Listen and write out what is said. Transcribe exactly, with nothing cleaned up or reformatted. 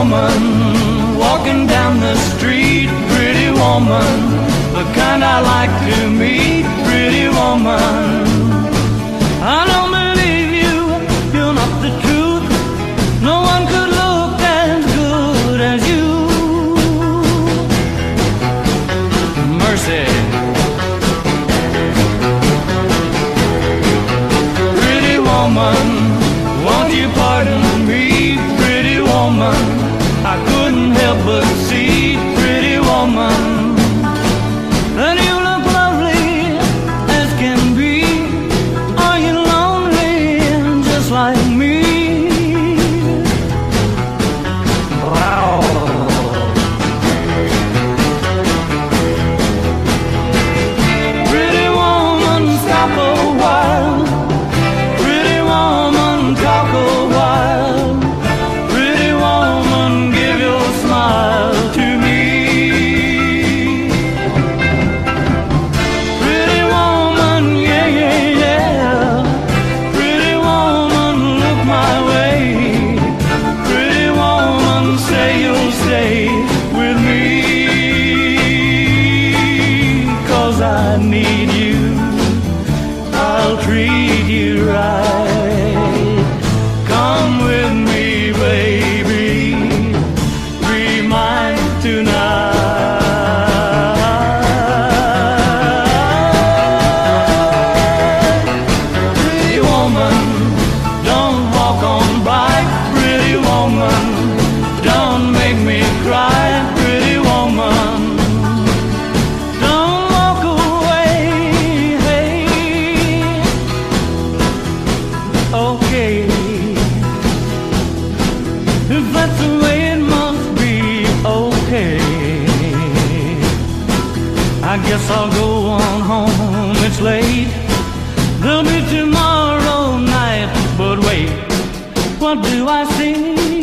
woman walking down the street, pretty woman, the kind I like to meet, pretty woman. I don't believe you, you're not the truth. No one could look as good as you. Mercy. Pretty woman, won't you pardon me, pretty woman? I couldn't help but see, pretty woman, that you look lovely as can be. Are you lonely just like me? Wow. Pretty woman, stop a while. Pretty woman, talk a while. Pretty woman, give your smile to me. Pretty woman, yeah, yeah, yeah. Pretty woman, look my way. Pretty woman, say you'll stay with me. 'Cause I need you, I'll treat you right. Come with me, baby, be mine tonight. Pretty woman, don't walk on by. Pretty woman, don't make me cry. Pretty woman, don't walk away. Hey. Okay, if that's the way it must be, okay. I guess I'll go on home, it's late. There'll be tomorrow night, but wait, what do I see?